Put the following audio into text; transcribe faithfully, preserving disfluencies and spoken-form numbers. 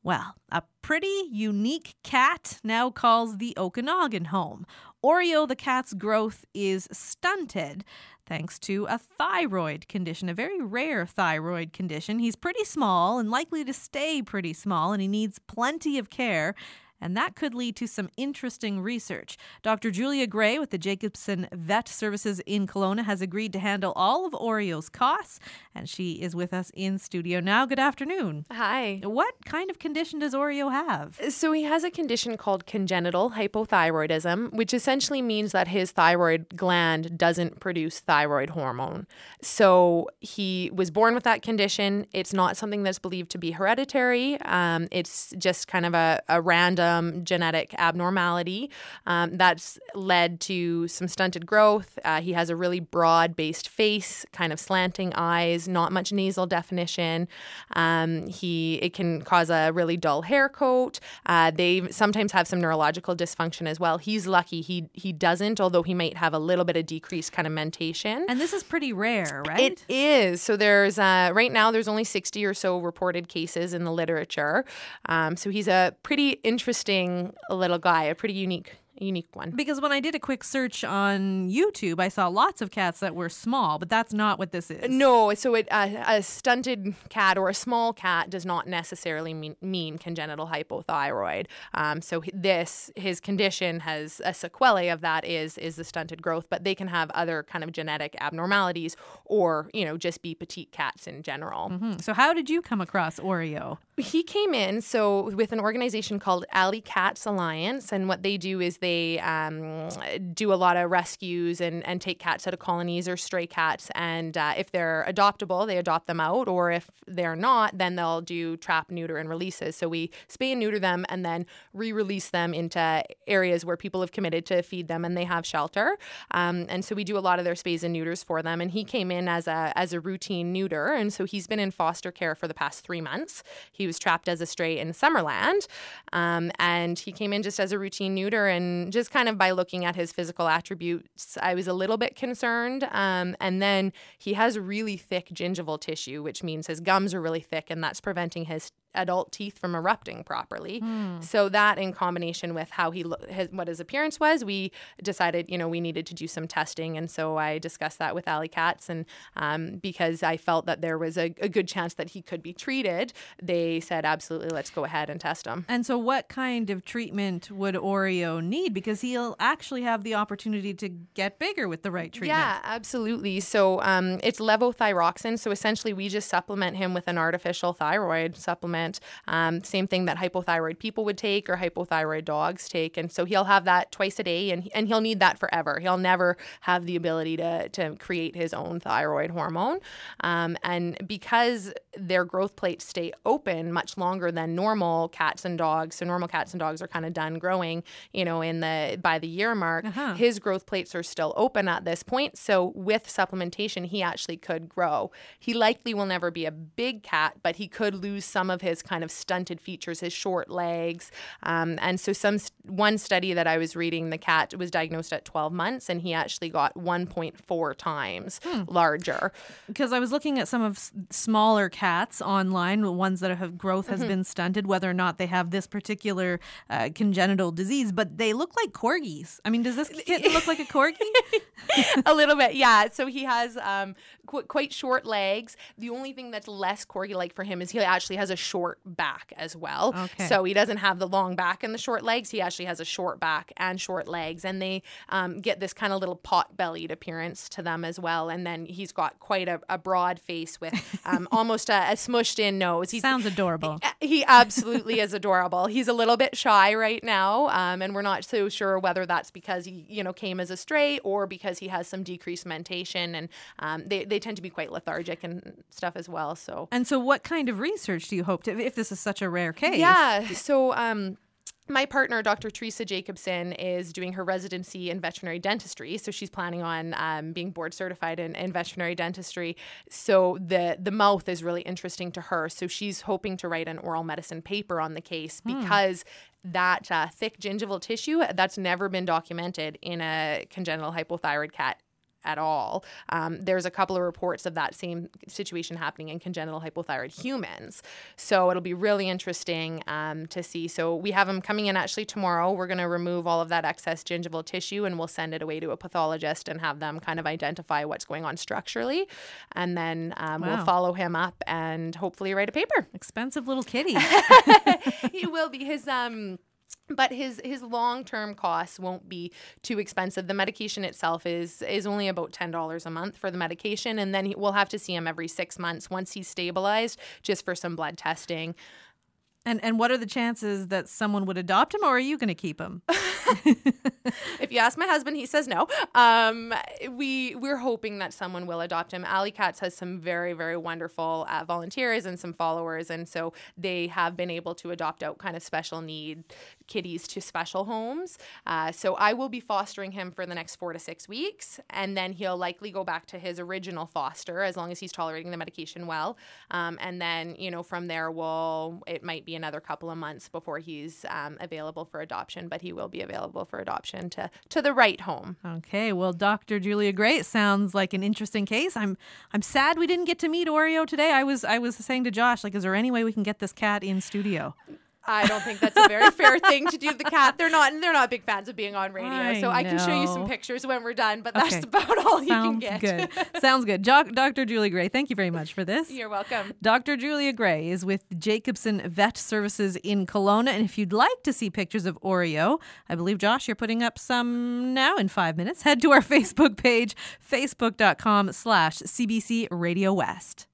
Well, a pretty unique cat now calls the Okanagan home. Oreo the cat's growth is stunted thanks to a thyroid condition, a very rare thyroid condition. He's pretty small and likely to stay pretty small, and he needs plenty of care. And that could lead to some interesting research. Doctor Julia Gray with the Jacobson Vet Services in Kelowna has agreed to handle all of Oreo's costs, and she is with us in studio now. Good afternoon. Hi. What kind of condition does Oreo have? So he has a condition called congenital hypothyroidism, which essentially means that his thyroid gland doesn't produce thyroid hormone. So he was born with that condition. It's not something that's believed to be hereditary. Um, it's just kind of a, a random genetic abnormality um, that's led to some stunted growth. Uh, he has a really broad-based face, kind of slanting eyes, not much nasal definition. Um, he it can cause a really dull hair coat. Uh, they sometimes have some neurological dysfunction as well. He's lucky he he doesn't, although he might have a little bit of decreased kind of mentation. And this is pretty rare, right? It is. So there's uh, right now there's only sixty or so reported cases in the literature. Um, so he's a pretty interesting little guy, a pretty unique unique one. Because when I did a quick search on YouTube, I saw lots of cats that were small, but that's not what this is. No, so it, uh, a stunted cat or a small cat does not necessarily mean, mean congenital hypothyroid. Um, so this, his condition has a sequelae of that is is the stunted growth, but they can have other kind of genetic abnormalities or, you know, just be petite cats in general. Mm-hmm. So how did you come across Oreo? He came in so with an organization called Alley Cats Alliance, and what they do is they um, do a lot of rescues and, and take cats out of colonies or stray cats, and uh, if they're adoptable, they adopt them out, or if they're not, then they'll do trap, neuter, and releases. So we spay and neuter them and then re-release them into areas where people have committed to feed them and they have shelter. Um, and so we do a lot of their spays and neuters for them, and he came in as a as a routine neuter, and so he's been in foster care for the past three months. He was trapped as a stray in Summerland, um, and he came in just as a routine neuter, and just kind of by looking at his physical attributes, I was a little bit concerned. Um, and then he has really thick gingival tissue, which means his gums are really thick, and that's preventing his adult teeth from erupting properly. Mm. So that, in combination with how he lo- his, what his appearance was, we decided, you know, we needed to do some testing. And so I discussed that with Alley Cats, and um, because I felt that there was a, a good chance that he could be treated, they said, absolutely, let's go ahead and test him. And so what kind of treatment would Oreo need? Because he'll actually have the opportunity to get bigger with the right treatment. Yeah, absolutely. So um, it's levothyroxine. So essentially we just supplement him with an artificial thyroid supplement. Um, same thing that hypothyroid people would take or hypothyroid dogs take. And so he'll have that twice a day, and and he'll need that forever. He'll never have the ability to, to create his own thyroid hormone. Um, and because their growth plates stay open much longer than normal cats and dogs, so normal cats and dogs are kind of done growing, you know, in the by the year mark, uh-huh. his growth plates are still open at this point. So with supplementation, he actually could grow. He likely will never be a big cat, but he could lose some of his kind of stunted features, his short legs. Um, and so some one study that I was reading, the cat was diagnosed at twelve months, and he actually got one point four times hmm. larger. Because I was looking at some of s- smaller cats online, the ones that have growth has mm-hmm. been stunted, whether or not they have this particular uh, congenital disease, but they look like corgis. I mean, does this kitten look like a corgi? A little bit, yeah. So he has um, qu- quite short legs. The only thing that's less corgi-like for him is he actually has a short back as well. Okay. So he doesn't have the long back and the short legs. He actually has a short back and short legs, and they um, get this kind of little pot-bellied appearance to them as well. And then he's got quite a, a broad face with um, almost a, a smushed-in nose. He's, Sounds adorable. He, he absolutely is adorable. He's a little bit shy right now, um, and we're not so sure whether that's because he, you know, came as a stray or because he has some decreased mentation, and um, they they tend to be quite lethargic and stuff as well. So. And so, what kind of research do you hope to, if this is such a rare case? Yeah. So. Um, My partner, Doctor Teresa Jacobson, is doing her residency in veterinary dentistry. So she's planning on um, being board certified in, in veterinary dentistry. So the, the mouth is really interesting to her. So she's hoping to write an oral medicine paper on the case because hmm. that uh, thick gingival tissue, that's never been documented in a congenital hypothyroid cat at all. Um, there's a couple of reports of that same situation happening in congenital hypothyroid humans. So it'll be really interesting um, to see. So we have him coming in actually tomorrow. We're going to remove all of that excess gingival tissue and we'll send it away to a pathologist and have them kind of identify what's going on structurally. And then um, Wow. we'll follow him up and hopefully write a paper. Expensive little kitty. He will be. His um but his his long-term costs won't be too expensive. The medication itself is is only about ten dollars a month for the medication, and then he, we'll have to see him every six months once he's stabilized, just for some blood testing. And and what are the chances that someone would adopt him, or are you going to keep him? If you ask my husband, he says no. Um, we we're hoping that someone will adopt him. Alley Cats has some very very wonderful uh, volunteers and some followers, and so they have been able to adopt out kind of special need kitties to special homes. Uh, so I will be fostering him for the next four to six weeks, and then he'll likely go back to his original foster as long as he's tolerating the medication well. Um, and then you know from there, we'll it might be another couple of months before he's um, available for adoption, but he will be available for adoption to to the right home. Okay, well, Doctor Julia Gray, it sounds like an interesting case. I'm I'm sad we didn't get to meet Oreo today. I was I was saying to Josh, like, is there any way we can get this cat in studio? I don't think that's a very fair thing to do to the cat. They're not they're not big fans of being on radio. I so I can show you know. some pictures when we're done, but that's Okay. about all you can Sounds get. good. Sounds good. Jo- Doctor Julia Gray, thank you very much for this. You're welcome. Doctor Julia Gray is with Jacobson Vet Services in Kelowna. And if you'd like to see pictures of Oreo, I believe, Josh, you're putting up some now in five minutes. Head to our Facebook page, facebook.com slash CBC Radio West.